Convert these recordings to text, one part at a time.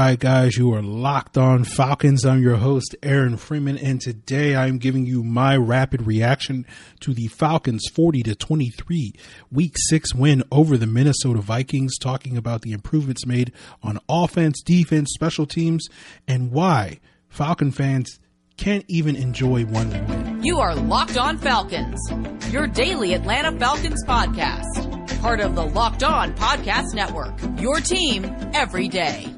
right, guys, you are locked on Falcons. I'm your host, Aaron Freeman, and today I'm giving you my rapid reaction to the Falcons' 40-23 Week 6 win over the Minnesota Vikings, talking about the improvements made on offense, defense, special teams, and why Falcon fans can't even enjoy one win. You are Locked On Falcons, your daily Atlanta Falcons podcast. Part of the Locked On Podcast Network, your team every day.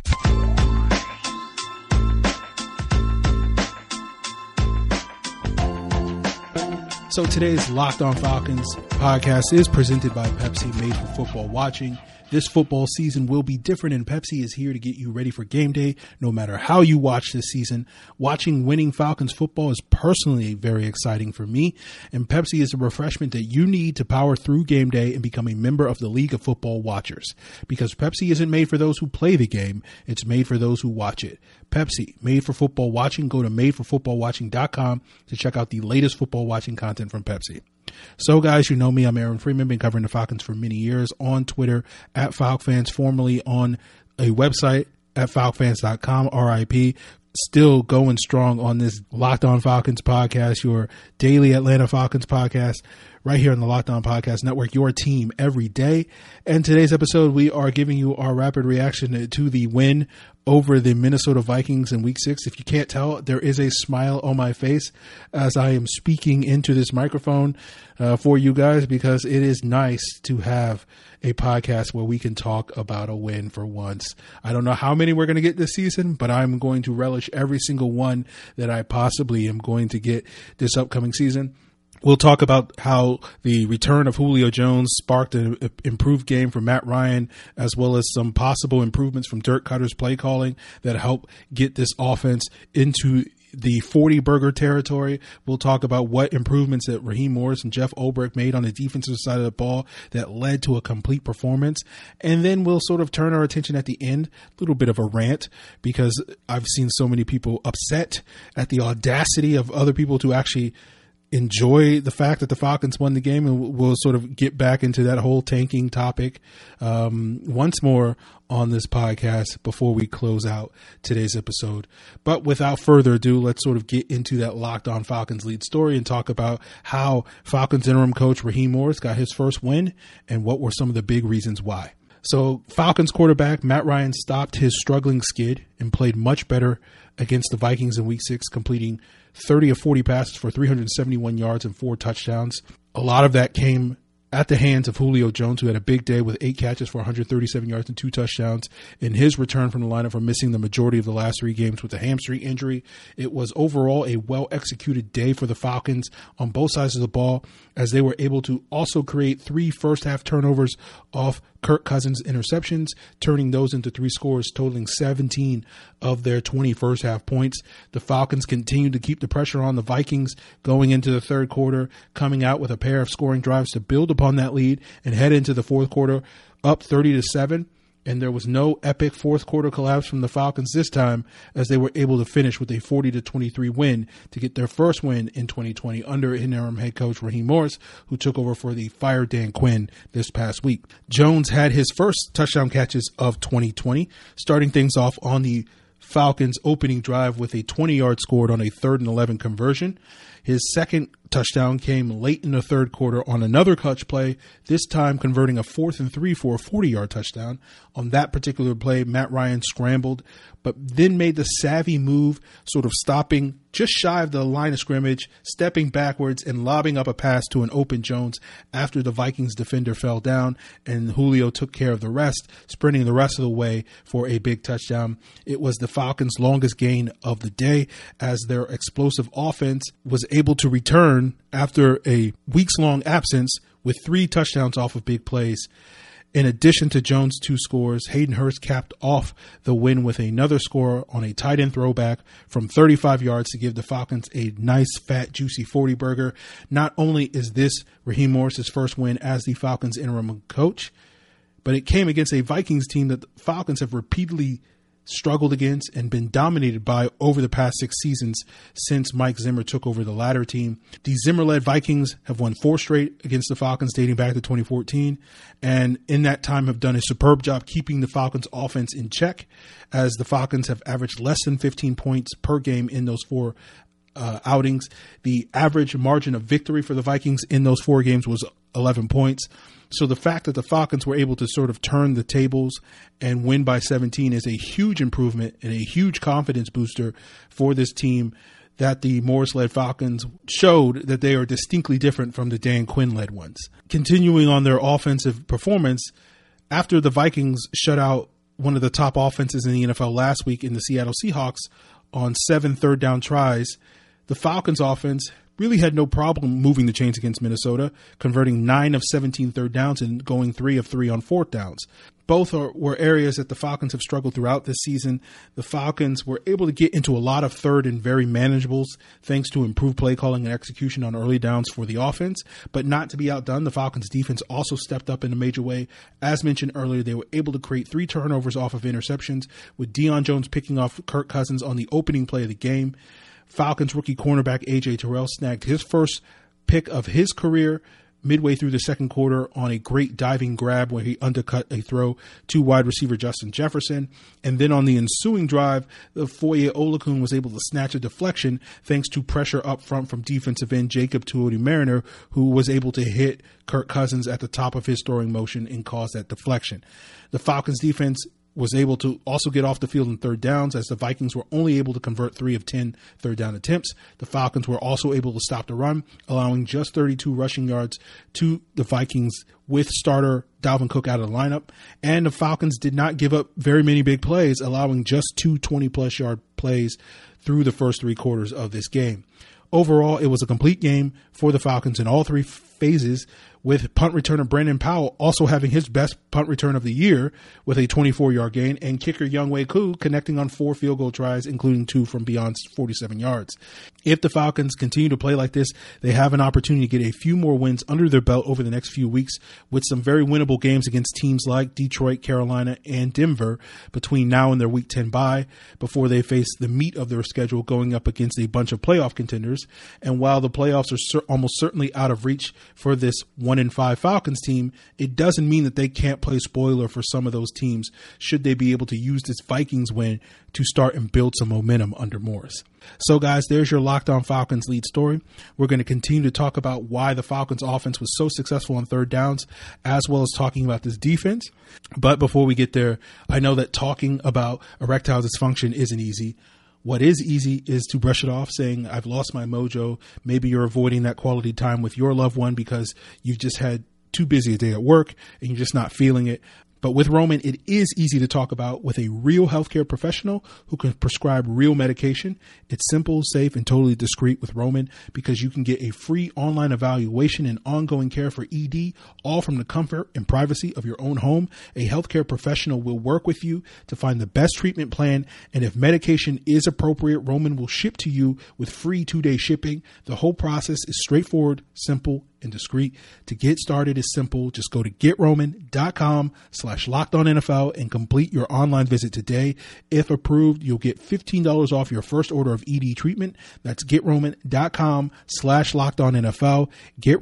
So today's Locked On Falcons podcast is presented by Pepsi, made for football watching. This football season will be different, and Pepsi is here to get you ready for game day no matter how you watch this season. Watching winning Falcons football is personally very exciting for me, and Pepsi is a refreshment that you need to power through game day and become a member of the League of Football Watchers. Because Pepsi isn't made for those who play the game, it's made for those who watch it. Pepsi, made for football watching. Go to madeforfootballwatching.com to check out the latest football watching content from Pepsi. So, guys, you know me. I'm Aaron Freeman. Been covering the Falcons for many years on Twitter at FalcFans, formerly on a website at FalcFans.com, RIP. Still going strong on this Locked On Falcons podcast, your daily Atlanta Falcons podcast, right here on the Locked On Podcast Network, your team every day. And today's episode, we are giving you our rapid reaction to the win over the Minnesota Vikings in Week 6. If you can't tell, there is a smile on my face as I am speaking into this microphone for you guys, because it is nice to have a podcast where we can talk about a win for once. I don't know how many we're going to get this season, but I'm going to relish every single one that I possibly am going to get this upcoming season. We'll talk about how the return of Julio Jones sparked an improved game for Matt Ryan, as well as some possible improvements from Dirk Cutter's play calling that help get this offense into the 40-burger territory. We'll talk about what improvements that Raheem Morris and Jeff Ulbrich made on the defensive side of the ball that led to a complete performance. And then we'll sort of turn our attention at the end, a little bit of a rant, because I've seen so many people upset at the audacity of other people to actually enjoy the fact that the Falcons won the game, and we'll sort of get back into that whole tanking topic once more on this podcast before we close out today's episode. But without further ado, let's sort of get into that Locked On Falcons lead story and talk about how Falcons interim coach Raheem Morris got his first win and what were some of the big reasons why. So Falcons quarterback Matt Ryan stopped his struggling skid and played much better against the Vikings in Week 6, completing 30 of 40 passes for 371 yards and 4 touchdowns. A lot of that came at the hands of Julio Jones, who had a big day with 8 catches for 137 yards and 2 touchdowns in his return from the lineup for missing the majority of the last 3 games with a hamstring injury. It was overall a well-executed day for the Falcons on both sides of the ball, as they were able to also create 3 first-half turnovers off Kirk Cousins' interceptions, turning those into 3 scores, totaling 17 of their 20 first-half points. The Falcons continued to keep the pressure on the Vikings going into the third quarter, coming out with a pair of scoring drives to build upon that lead and head into the fourth quarter up 30-7. And there was no epic fourth quarter collapse from the Falcons this time, as they were able to finish with a 40-23 win to get their first win in 2020 under interim head coach Raheem Morris, who took over for the fired Dan Quinn this past week. Jones had his first touchdown catches of 2020, starting things off on the Falcons' opening drive with a 20-yard scored on a 3rd and 11 conversion. His second touchdown came late in the third quarter on another clutch play, this time converting a 4th and 3 for a 40-yard touchdown. On that particular play, Matt Ryan scrambled, but then made the savvy move, sort of stopping just shy of the line of scrimmage, stepping backwards and lobbing up a pass to an open Jones after the Vikings defender fell down, and Julio took care of the rest, sprinting the rest of the way for a big touchdown. It was the Falcons' longest gain of the day, as their explosive offense was able to return after a weeks-long absence with 3 touchdowns off of big plays. In addition to Jones' 2 scores, Hayden Hurst capped off the win with another score on a tight end throwback from 35 yards to give the Falcons a nice, fat, juicy 40-burger. Not only is this Raheem Morris' first win as the Falcons interim coach, but it came against a Vikings team that the Falcons have repeatedly struggled against and been dominated by over the past 6 seasons since Mike Zimmer took over the latter team. The Zimmer-led Vikings have won 4 straight against the Falcons dating back to 2014, and in that time have done a superb job keeping the Falcons offense in check, as the Falcons have averaged less than 15 points per game in those 4 outings. The average margin of victory for the Vikings in those 4 games was 11 points. So the fact that the Falcons were able to sort of turn the tables and win by 17 is a huge improvement and a huge confidence booster for this team, that the Morris-led Falcons showed that they are distinctly different from the Dan Quinn-led ones. Continuing on their offensive performance, after the Vikings shut out one of the top offenses in the NFL last week in the Seattle Seahawks on 7 third-down tries, the Falcons offense really had no problem moving the chains against Minnesota, converting 9 of 17 third downs and going 3 of 3 on fourth downs. Both were areas that the Falcons have struggled throughout this season. The Falcons were able to get into a lot of third and very manageables thanks to improved play calling and execution on early downs for the offense. But not to be outdone, the Falcons defense also stepped up in a major way. As mentioned earlier, they were able to create 3 turnovers off of interceptions, with Deion Jones picking off Kirk Cousins on the opening play of the game. Falcons rookie cornerback A.J. Terrell snagged his first pick of his career midway through the second quarter on a great diving grab where he undercut a throw to wide receiver Justin Jefferson. And then on the ensuing drive, the Foye Oluokun was able to snatch a deflection thanks to pressure up front from defensive end Jacob Tuioti-Mariner, who was able to hit Kirk Cousins at the top of his throwing motion and cause that deflection. The Falcons defense was able to also get off the field in third downs, as the Vikings were only able to convert 3 of 10 third down attempts. The Falcons were also able to stop the run, allowing just 32 rushing yards to the Vikings with starter Dalvin Cook out of the lineup. And the Falcons did not give up very many big plays, allowing just 2 20-plus yard plays through the first 3 quarters of this game. Overall, it was a complete game for the Falcons in all 3 phases, with punt returner Brandon Powell also having his best punt return of the year with a 24-yard gain, and kicker Younghoe Koo connecting on 4 field goal tries, including 2 from beyond 47 yards. If the Falcons continue to play like this, they have an opportunity to get a few more wins under their belt over the next few weeks, with some very winnable games against teams like Detroit, Carolina, and Denver between now and their Week 10 bye, before they face the meat of their schedule going up against a bunch of playoff contenders. And while the playoffs are almost certainly out of reach for this 1-5 Falcons team, it doesn't mean that they can't play spoiler for some of those teams should they be able to use this Vikings win to start and build some momentum under Morris. So guys, there's your Locked On Falcons lead story. We're going to continue to talk about why the Falcons offense was so successful on third downs, as well as talking about this defense. But before we get there, I know that talking about erectile dysfunction isn't easy. What is easy is to brush it off, saying, I've lost my mojo. Maybe you're avoiding that quality time with your loved one because you've just had too busy a day at work and you're just not feeling it. But with Roman, it is easy to talk about with a real healthcare professional who can prescribe real medication. It's simple, safe, and totally discreet with Roman, because you can get a free online evaluation and ongoing care for ED, all from the comfort and privacy of your own home. A healthcare professional will work with you to find the best treatment plan, and if medication is appropriate, Roman will ship to you with free 2-day shipping. The whole process is straightforward, simple, and discreet. To get started is simple. Just go to GetRoman.com/LockedOnNFL and complete your online visit today. If approved, you'll get $15 off your first order of ED treatment. That's GetRoman.com/LockedOnNFL.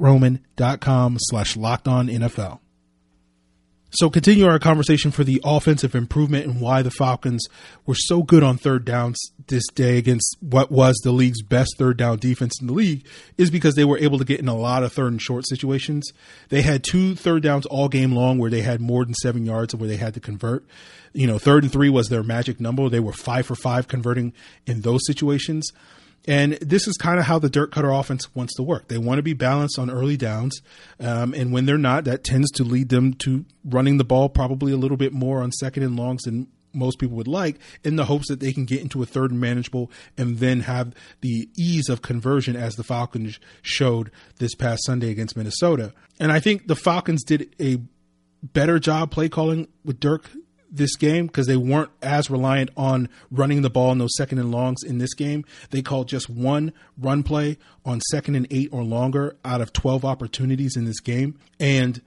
GetRoman.com/LockedOnNFL. So continue our conversation for the offensive improvement and why the Falcons were so good on third downs this day against what was the league's best third down defense in the league, is because they were able to get in a lot of third and short situations. They had 2 third downs all game long where they had more than 7 yards and where they had to convert. 3rd and 3 was their magic number. They were 5 for 5 converting in those situations. And this is kind of how the Dirk Cutter offense wants to work. They want to be balanced on early downs. And when they're not, that tends to lead them to running the ball probably a little bit more on second and longs than most people would like, in the hopes that they can get into a third and manageable and then have the ease of conversion, as the Falcons showed this past Sunday against Minnesota. And I think the Falcons did a better job play calling with Dirk this game, because they weren't as reliant on running the ball in those second and longs in this game. They called just 1 run play on 2nd and 8 or longer out of 12 opportunities in this game. And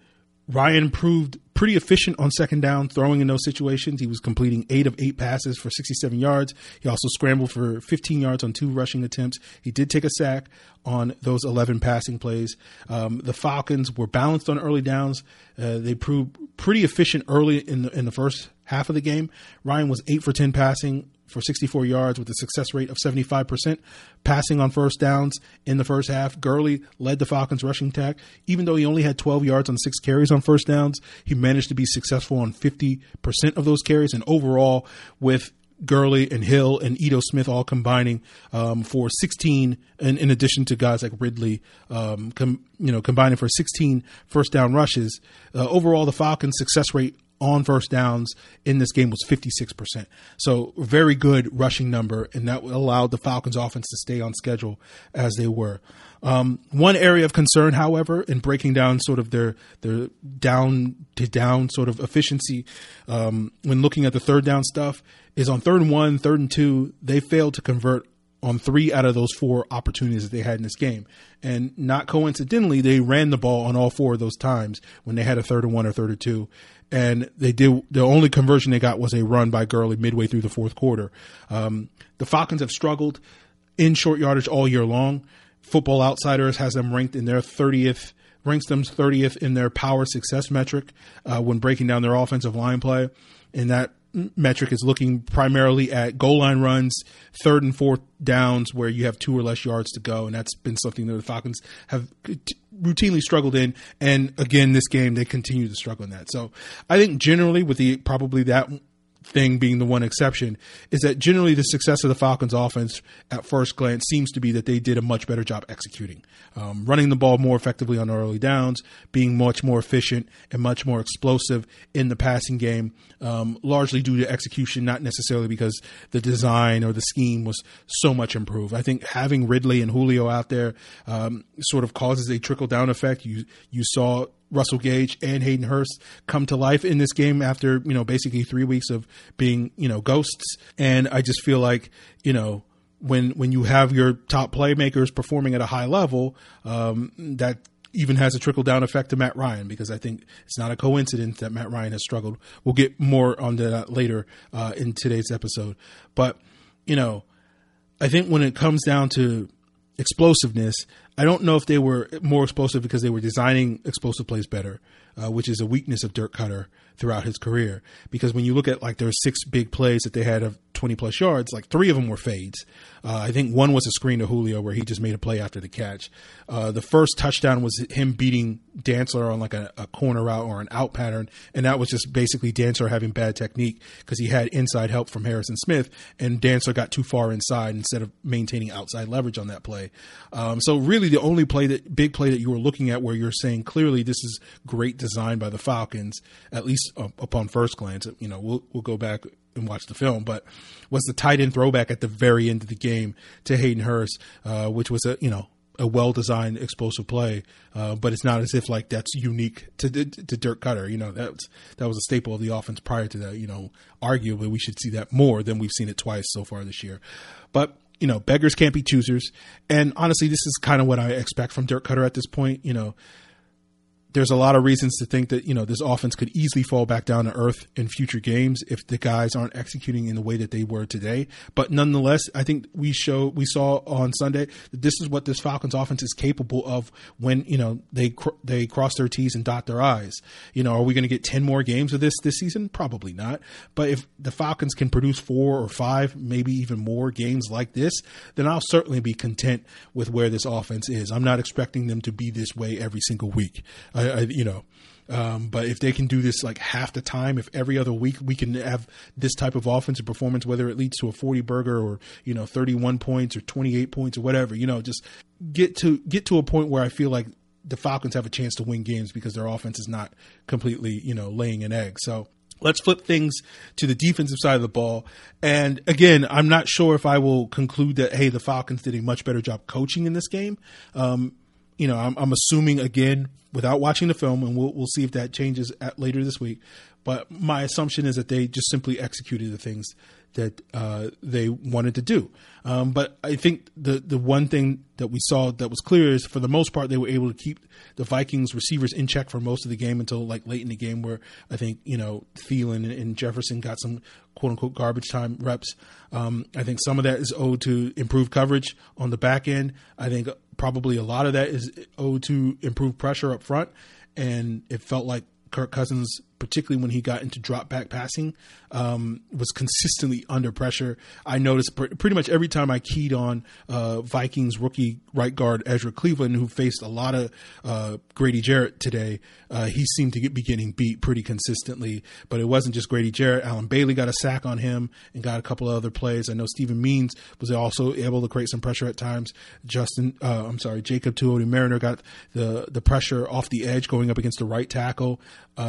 Ryan proved pretty efficient on second down, throwing in those situations. He was completing 8 of 8 passes for 67 yards. He also scrambled for 15 yards on 2 rushing attempts. He did take a sack on those 11 passing plays. The Falcons were balanced on early downs. They proved pretty efficient early in the first half of the game. Ryan was 8 for 10 passing for 64 yards with a success rate of 75%, passing on first downs in the first half. Gurley led the Falcons rushing attack. Even though he only had 12 yards on 6 carries on first downs, he managed to be successful on 50% of those carries. And overall, with Gurley and Hill and Ito Smith all combining for 16, and in addition to guys like Ridley, combining for 16 first down rushes, overall the Falcons' success rate on first downs in this game was 56%. So very good rushing number, and that allowed the Falcons offense to stay on schedule as they were. One area of concern, however, in breaking down sort of their down to down sort of efficiency, when looking at the third down stuff, is on 3rd and 1, 3rd and 2, they failed to convert on 3 out of those 4 opportunities that they had in this game. And not coincidentally, they ran the ball on all 4 of those times when they had a 3rd and 1 or 3rd and 2. And the only conversion they got was a run by Gurley midway through the fourth quarter. The Falcons have struggled in short yardage all year long. Football Outsiders has them ranks them 30th in their power success metric when breaking down their offensive line play. And that metric is looking primarily at goal line runs, 3rd and 4th downs where you have 2 or less yards to go. And that's been something that the Falcons have routinely struggled in. And again, this game, they continue to struggle in that. So I think generally, with probably that thing being the one exception, is that generally the success of the Falcons offense at first glance seems to be that they did a much better job executing, running the ball more effectively on early downs, being much more efficient and much more explosive in the passing game, largely due to execution, not necessarily because the design or the scheme was so much improved. I think having Ridley and Julio out there sort of causes a trickle down effect. You saw Russell Gage and Hayden Hurst come to life in this game after, basically 3 weeks of being, ghosts. And I just feel like, when you have your top playmakers performing at a high level, that even has a trickle down effect to Matt Ryan, because I think it's not a coincidence that Matt Ryan has struggled. We'll get more on that later in today's episode. But, I think when it comes down to explosiveness, I don't know if they were more explosive because they were designing explosive plays better, which is a weakness of Dirk Koetter throughout his career. Because when you look at their 6 big plays that they had of 20 plus yards, 3 of them were fades. I think one was a screen to Julio where he just made a play after the catch. The first touchdown was him beating Dantzler on a corner route or an out pattern. And that was just basically Dantzler having bad technique because he had inside help from Harrison Smith, and Dantzler got too far inside instead of maintaining outside leverage on that play. So really the only big play that you were looking at where you're saying clearly this is great design by the Falcons, at least upon first glance, we'll go back and watch the film, but was the tight end throwback at the very end of the game to Hayden Hurst, which was a well-designed explosive play, but it's not as if that's unique to Dirk Koetter. That was a staple of the offense prior to that. Arguably we should see that more than we've seen it twice so far this year. But beggars can't be choosers, and honestly, this is kind of what I expect from Dirk Koetter at this point. There's a lot of reasons to think that, this offense could easily fall back down to earth in future games if the guys aren't executing in the way that they were today. But nonetheless, I think we saw on Sunday that this is what this Falcons offense is capable of when, they cross their T's and dot their I's. Are we going to get 10 more games of this season? Probably not. But if the Falcons can produce 4 or 5, maybe even more games like this, then I'll certainly be content with where this offense is. I'm not expecting them to be this way every single week. But if they can do this half the time, if every other week we can have this type of offensive performance, whether it leads to a 40 burger or 31 points or 28 points or whatever, just get to a point where I feel like the Falcons have a chance to win games because their offense is not completely laying an egg. So let's flip things to the defensive side of the ball. And again, I'm not sure if I will conclude that, hey, the Falcons did a much better job coaching in this game. I'm assuming, again, without watching the film, and we'll see if that changes later this week. But my assumption is that they just simply executed the things that they wanted to do. But I think the one thing that we saw that was clear is, for the most part, they were able to keep the Vikings receivers in check for most of the game until like late in the game, where I think, Thielen and Jefferson got some quote unquote garbage time reps. I think some of that is owed to improved coverage on the back end. I think probably a lot of that is owed to improved pressure up front. And it felt like Kirk Cousins, particularly when he got into drop back passing, was consistently under pressure. I noticed pretty much every time I keyed on Vikings rookie right guard Ezra Cleveland, who faced a lot of Grady Jarrett today, he seemed to be getting beat pretty consistently. But it wasn't just Grady Jarrett. Alan Bailey got a sack on him and got a couple of other plays. I know Stephen Means was also able to create some pressure at times. Jacob Tuioti-Mariner got the pressure off the edge going up against the right tackle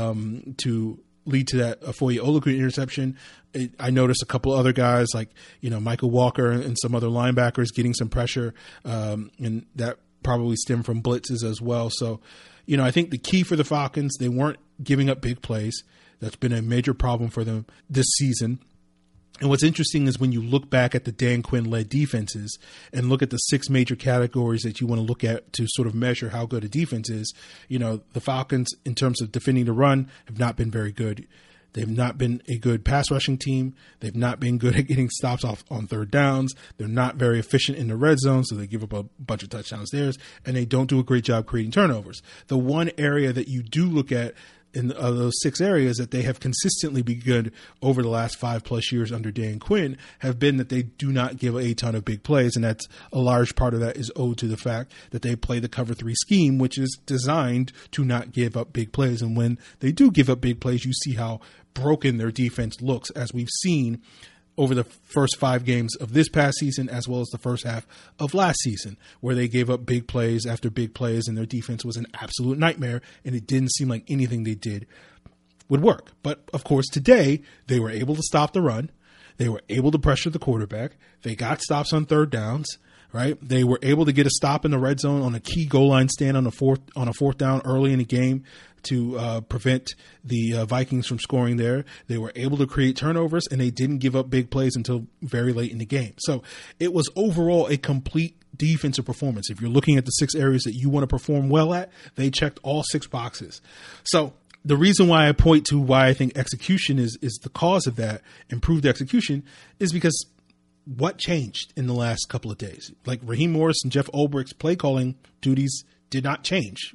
to lead to that Afoye Oluokun interception. I noticed a couple other guys like, Michael Walker and some other linebackers getting some pressure, and that probably stemmed from blitzes as well. So, I think the key for the Falcons, they weren't giving up big plays. That's been a major problem for them this season. And what's interesting is when you look back at the Dan Quinn-led defenses and look at the 6 major categories that you want to look at to sort of measure how good a defense is, the Falcons, in terms of defending the run, have not been very good. They've not been a good pass rushing team. They've not been good at getting stops off on third downs. They're not very efficient in the red zone, so they give up a bunch of touchdowns there, and they don't do a great job creating turnovers. The one area that you do look at in those 6 areas that they have consistently been good over the last 5+ years under Dan Quinn have been that they do not give a ton of big plays. And that's a large part of that is owed to the fact that they play the cover 3 scheme, which is designed to not give up big plays. And when they do give up big plays, you see how broken their defense looks, as we've seen over the first 5 games of this past season, as well as the first half of last season, where they gave up big plays after big plays and their defense was an absolute nightmare, and it didn't seem like anything they did would work. But of course, today they were able to stop the run. They were able to pressure the quarterback. They got stops on third downs, right? They were able to get a stop in the red zone on a key goal line stand on a fourth down early in the game to prevent the Vikings from scoring there. They were able to create turnovers, and they didn't give up big plays until very late in the game. So it was overall a complete defensive performance. If you're looking at the 6 areas that you want to perform well at, they checked all 6 boxes. So the reason why I point to why I think execution is the cause of that, improved execution, is because what changed in the last couple of days? Like Raheem Morris and Jeff Ulbricht's play calling duties did not change,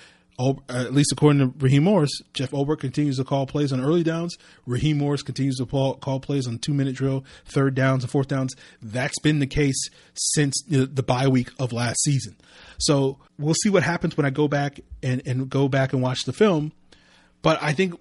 at least according to Raheem Morris. Jeff Ulbrich continues to call plays on early downs. Raheem Morris continues to call plays on 2-minute drill, third downs and fourth downs. That's been the case since the bye week of last season. So we'll see what happens when I go back and watch the film. But I think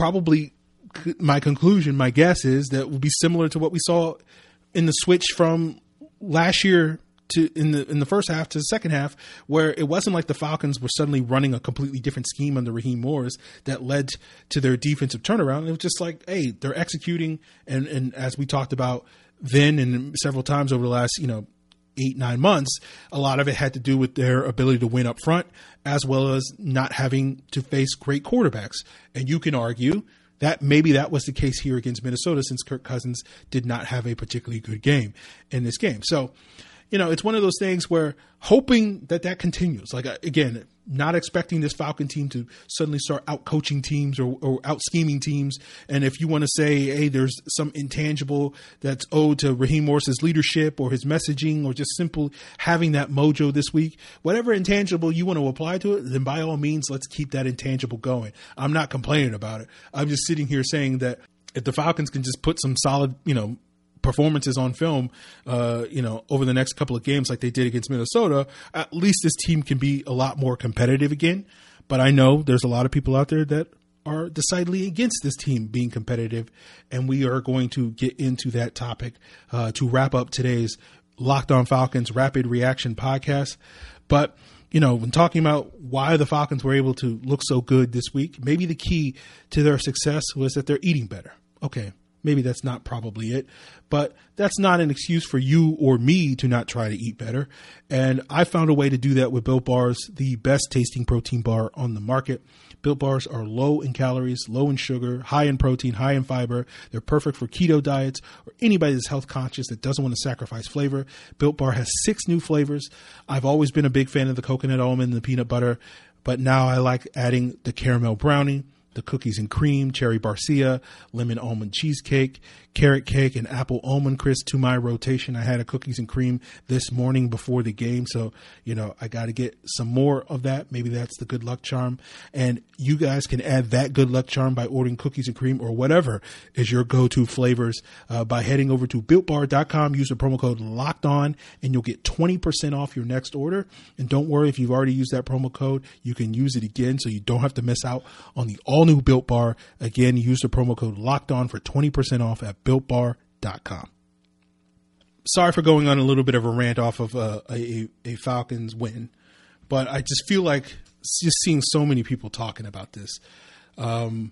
my guess is that will be similar to what we saw in the switch from last year to in the first half to the second half, where it wasn't like the Falcons were suddenly running a completely different scheme under Raheem Morris that led to their defensive turnaround. It was just like, hey, they're executing. And as we talked about then and several times over the last, 8-9 months, a lot of it had to do with their ability to win up front, as well as not having to face great quarterbacks. And you can argue that maybe that was the case here against Minnesota, since Kirk Cousins did not have a particularly good game in this game. So, it's one of those things where hoping that continues. Like, again, not expecting this Falcon team to suddenly start out coaching teams or out scheming teams. And if you want to say, hey, there's some intangible that's owed to Raheem Morris's leadership or his messaging or just simply having that mojo this week, whatever intangible you want to apply to it, then by all means, let's keep that intangible going. I'm not complaining about it. I'm just sitting here saying that if the Falcons can just put some solid, performances on film, over the next couple of games like they did against Minnesota, at least this team can be a lot more competitive again. But I know there's a lot of people out there that are decidedly against this team being competitive, and we are going to get into that topic to wrap up today's Locked On Falcons Rapid Reaction podcast. But when talking about why the Falcons were able to look so good this week, maybe the key to their success was that they're eating better. Okay, maybe that's not probably it, but that's not an excuse for you or me to not try to eat better. And I found a way to do that with Built Bars, the best tasting protein bar on the market. Built Bars are low in calories, low in sugar, high in protein, high in fiber. They're perfect for keto diets or anybody that's health conscious that doesn't want to sacrifice flavor. Built Bar has 6 new flavors. I've always been a big fan of the coconut almond and the peanut butter, but now I like adding the caramel brownie, the cookies and cream, cherry barcia, lemon almond cheesecake, carrot cake, and apple almond crisp to my rotation. I had a cookies and cream this morning before the game, so, I got to get some more of that. Maybe that's the good luck charm. And you guys can add that good luck charm by ordering cookies and cream or whatever is your go-to flavors by heading over to BuiltBar.com. Use the promo code LOCKEDON, and you'll get 20% off your next order. And don't worry, if you've already used that promo code, you can use it again, so you don't have to miss out on the all-new Built Bar. Again, use the promo code LOCKEDON for 20% off at BuiltBar.com. Sorry for going on a little bit of a rant off of a Falcons win, but I just feel like just seeing so many people talking about this. And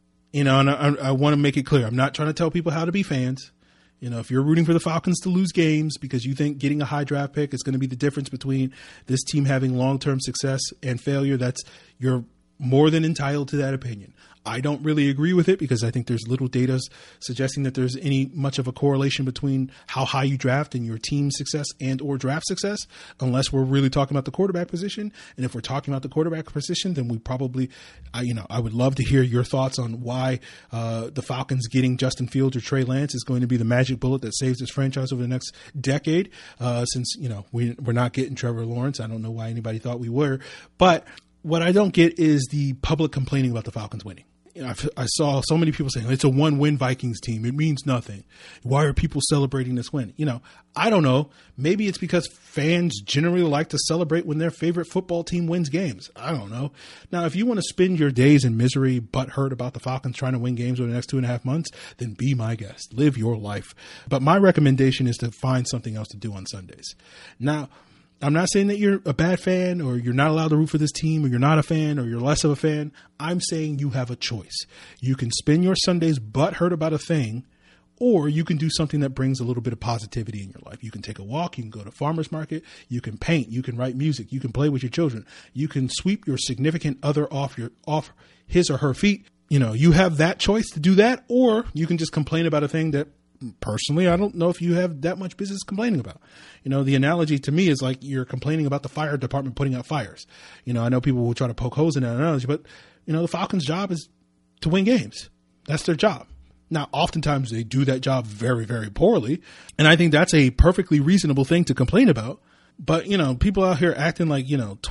I want to make it clear. I'm not trying to tell people how to be fans. If you're rooting for the Falcons to lose games because you think getting a high draft pick is going to be the difference between this team having long-term success and failure, you're more than entitled to that opinion. I don't really agree with it because I think there's little data suggesting that there's any much of a correlation between how high you draft and your team's success and or draft success, unless we're really talking about the quarterback position. And if we're talking about the quarterback position, then we probably, I would love to hear your thoughts on why the Falcons getting Justin Fields or Trey Lance is going to be the magic bullet that saves this franchise over the next decade. Since, we're not getting Trevor Lawrence. I don't know why anybody thought we were, but what I don't get is the public complaining about the Falcons winning. I saw so many people saying it's a 1-win Vikings team. It means nothing. Why are people celebrating this win? I don't know. Maybe it's because fans generally like to celebrate when their favorite football team wins games. I don't know. Now, if you want to spend your days in misery, butthurt about the Falcons trying to win games over the next 2.5 months, then be my guest. Live your life. But my recommendation is to find something else to do on Sundays. Now, I'm not saying that you're a bad fan or you're not allowed to root for this team or you're not a fan or you're less of a fan. I'm saying you have a choice. You can spend your Sundays butthurt about a thing, or you can do something that brings a little bit of positivity in your life. You can take a walk. You can go to farmer's market. You can paint. You can write music. You can play with your children. You can sweep your significant other off his or her feet. You have that choice to do that, or you can just complain about a thing that personally, I don't know if you have that much business complaining about. The analogy to me is like you're complaining about the fire department putting out fires. I know people will try to poke holes in that analogy, but, the Falcons' job is to win games. That's their job. Now, oftentimes they do that job very, very poorly, and I think that's a perfectly reasonable thing to complain about. But, people out here acting like,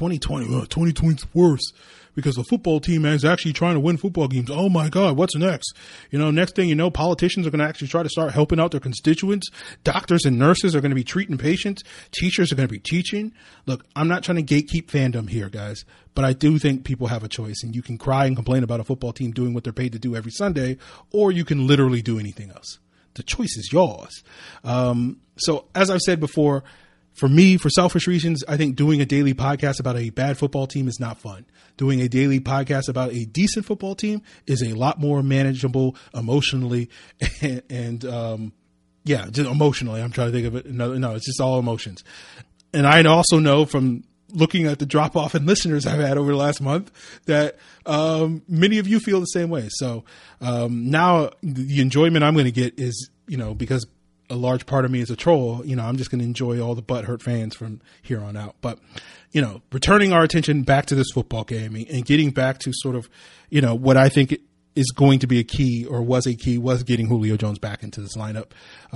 2020's worse because the football team is actually trying to win football games. Oh, my God, what's next? Next thing you know, politicians are going to actually try to start helping out their constituents. Doctors and nurses are going to be treating patients. Teachers are going to be teaching. Look, I'm not trying to gatekeep fandom here, guys, but I do think people have a choice, and you can cry and complain about a football team doing what they're paid to do every Sunday, or you can literally do anything else. The choice is yours. So as I've said before, for me, for selfish reasons, I think doing a daily podcast about a bad football team is not fun. Doing a daily podcast about a decent football team is a lot more manageable emotionally and just emotionally. I'm trying to think of it. No, it's just all emotions. And I also know from looking at the drop off in listeners I've had over the last month that many of you feel the same way. So now the enjoyment I'm going to get is, because a large part of me is a troll, I'm just going to enjoy all the butthurt fans from here on out. But, returning our attention back to this football game and getting back to sort of, what I think is going to be a key or was a key was getting Julio Jones back into this lineup.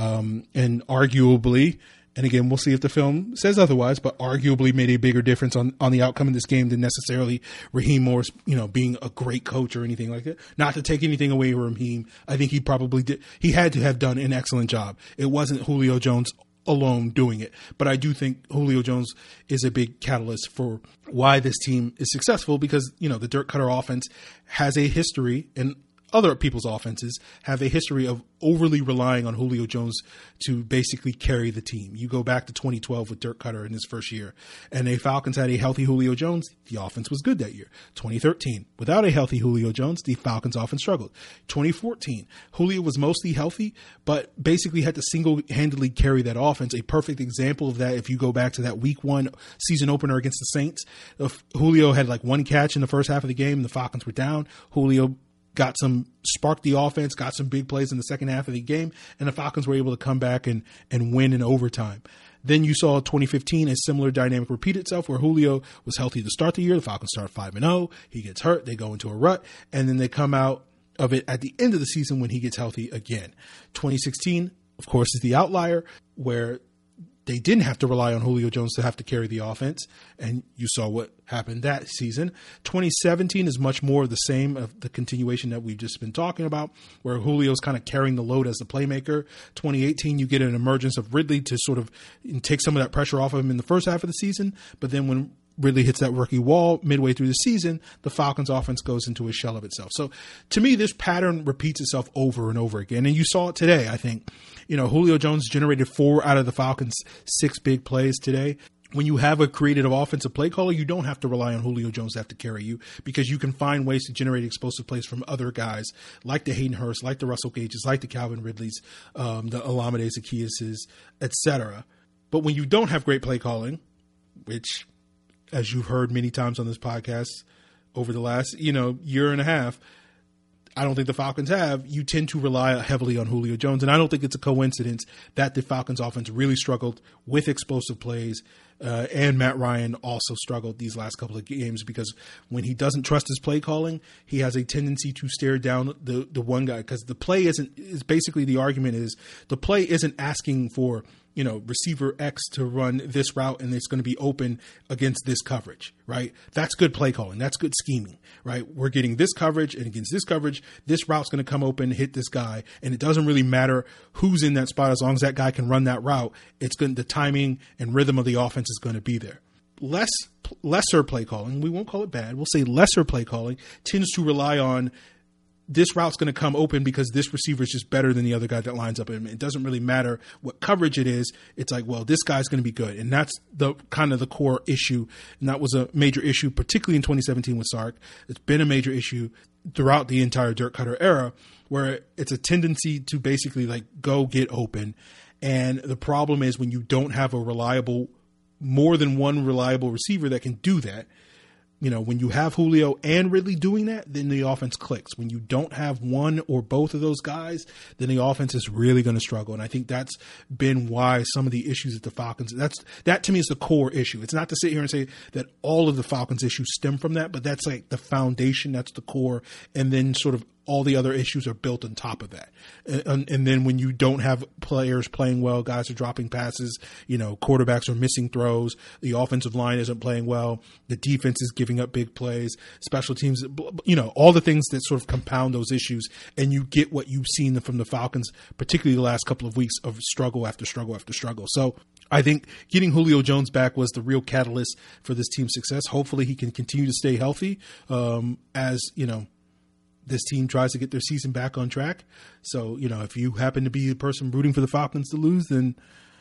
And arguably, and again, we'll see if the film says otherwise, but arguably made a bigger difference on the outcome of this game than necessarily Raheem Morris, being a great coach or anything like that. Not to take anything away from Raheem. I think he probably did. He had to have done an excellent job. It wasn't Julio Jones alone doing it, but I do think Julio Jones is a big catalyst for why this team is successful because, the Dirk Cutter offense has a history and other people's offenses have a history of overly relying on Julio Jones to basically carry the team. You go back to 2012 with Dirk Cutter in his first year, and the Falcons had a healthy Julio Jones. The offense was good that year. 2013, without a healthy Julio Jones, the Falcons offense struggled. 2014, Julio was mostly healthy, but basically had to single-handedly carry that offense. A perfect example of that, if you go back to that week 1 season opener against the Saints, Julio had like 1 catch in the first half of the game, and the Falcons were down. Julio sparked the offense, got some big plays in the second half of the game, and the Falcons were able to come back and win in overtime. Then you saw 2015, a similar dynamic repeat itself where Julio was healthy to start the year. The Falcons start 5-0. He gets hurt. They go into a rut, and then they come out of it at the end of the season when he gets healthy again. 2016, of course, is the outlier where they didn't have to rely on Julio Jones to have to carry the offense, and you saw what happened that season. 2017 is much more of the same, of the continuation that we've just been talking about, where Julio's kind of carrying the load as the playmaker. 2018, you get an emergence of Ridley to sort of take some of that pressure off of him in the first half of the season, but then when Ridley hits that rookie wall midway through the season, the Falcons offense goes into a shell of itself. So to me, this pattern repeats itself over and over again. And you saw it today, I think. Julio Jones generated 4 out of the Falcons' 6 big plays today. When you have a creative offensive play caller, you don't have to rely on Julio Jones to have to carry you, because you can find ways to generate explosive plays from other guys like the Hayden Hurst, like the Russell Gages, like the Calvin Ridleys, the Olamide Zaccheases, etc. But when you don't have great play calling, which, as you've heard many times on this podcast over the last, year and a half, I don't think the Falcons have, you tend to rely heavily on Julio Jones. And I don't think it's a coincidence that the Falcons offense really struggled with explosive plays. And Matt Ryan also struggled these last couple of games, because when he doesn't trust his play calling, he has a tendency to stare down the one guy, because the play is basically, the argument is the play isn't asking for, receiver X to run this route and it's going to be open against this coverage, right? That's good play calling. That's good scheming, right? We're getting this coverage, and against this coverage, this route's going to come open, hit this guy. And it doesn't really matter who's in that spot. As long as that guy can run that route, the timing and rhythm of the offense is going to be there. Lesser play calling, we won't call it bad, we'll say lesser play calling, tends to rely on this route's going to come open because this receiver is just better than the other guy that lines up him. It doesn't really matter what coverage it is. It's like, well, this guy's going to be good. And that's the kind of the core issue. And that was a major issue, particularly in 2017 with Sark. It's been a major issue throughout the entire Dirk Cutter era, where it's a tendency to basically like go get open. And the problem is when you don't have more than one reliable receiver that can do that. When you have Julio and Ridley doing that, then the offense clicks. When you don't have one or both of those guys, then the offense is really going to struggle. And I think that's been why some of the issues at the Falcons, that to me is the core issue. It's not to sit here and say that all of the Falcons issues stem from that, but that's like the foundation, that's the core. And then sort of all the other issues are built on top of that. And then when you don't have players playing well, guys are dropping passes, quarterbacks are missing throws, the offensive line isn't playing well, the defense is giving up big plays, special teams, all the things that sort of compound those issues. And you get what you've seen from the Falcons, particularly the last couple of weeks of struggle after struggle after struggle. So I think getting Julio Jones back was the real catalyst for this team's success. Hopefully he can continue to stay healthy this team tries to get their season back on track. So, if you happen to be the person rooting for the Falcons to lose, then,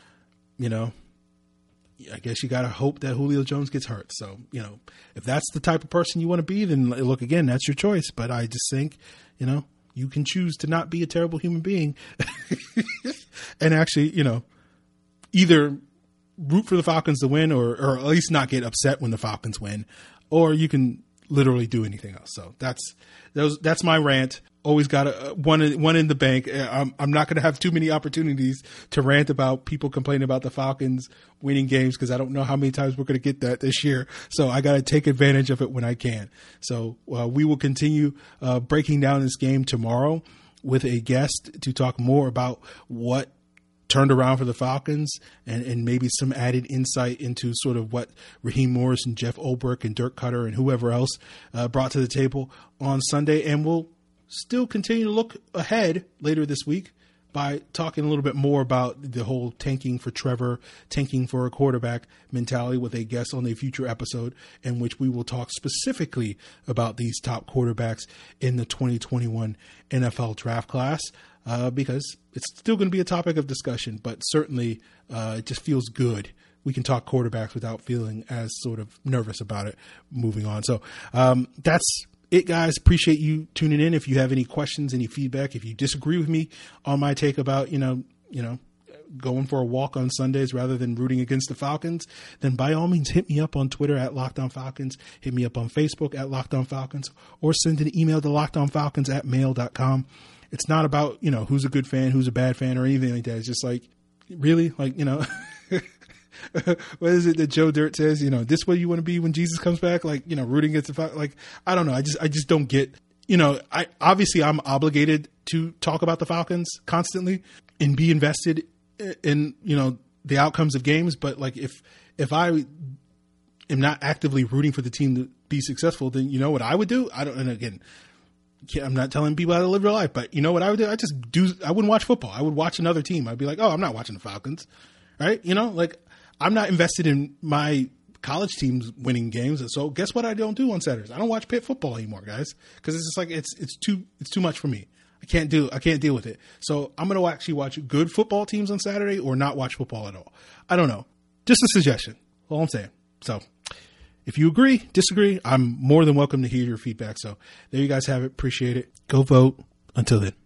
I guess you got to hope that Julio Jones gets hurt. So, if that's the type of person you want to be, then look, again, that's your choice. But I just think, you can choose to not be a terrible human being and actually, either root for the Falcons to win or at least not get upset when the Falcons win, or you can literally do anything else. So that's my rant. Always got one in the bank. I'm not going to have too many opportunities to rant about people complaining about the Falcons winning games, because I don't know how many times we're going to get that this year. So I got to take advantage of it when I can. So we will continue breaking down this game tomorrow with a guest to talk more about what turned around for the Falcons and maybe some added insight into sort of what Raheem Morris and Jeff Ulbrich and Dirk Cutter and whoever else brought to the table on Sunday. And we'll still continue to look ahead later this week by talking a little bit more about the whole tanking for Trevor, tanking for a quarterback mentality with a guest on a future episode in which we will talk specifically about these top quarterbacks in the 2021 NFL draft class, because it's still going to be a topic of discussion, but certainly it just feels good. We can talk quarterbacks without feeling as sort of nervous about it moving on. So that's it, guys. Appreciate you tuning in. If you have any questions, any feedback, if you disagree with me on my take about, going for a walk on Sundays rather than rooting against the Falcons, then by all means hit me up on Twitter at Locked On Falcons, hit me up on Facebook at Locked On Falcons, or send an email to lockedonfalcons@mail.com. It's not about, who's a good fan, who's a bad fan, or anything like that. It's just like, really? Like, what is it that Joe Dirt says? This way you want to be when Jesus comes back? Like, rooting against the Falcons. Like, I don't know. I just don't get, I'm obligated to talk about the Falcons constantly and be invested in, the outcomes of games. But like, if I am not actively rooting for the team to be successful, then you know what I would do? And again, I'm not telling people how to live their life, but you know what I would do? I wouldn't watch football. I would watch another team. I'd be like, oh, I'm not watching the Falcons. Right? I'm not invested in my college teams winning games. And so guess what I don't do on Saturdays? I don't watch Pitt football anymore, guys, because it's just like, it's too much for me. I can't deal with it. So I'm going to actually watch good football teams on Saturday or not watch football at all. I don't know. Just a suggestion. All I'm saying. So if you agree, disagree, I'm more than welcome to hear your feedback. So there you guys have it. Appreciate it. Go vote. Until then.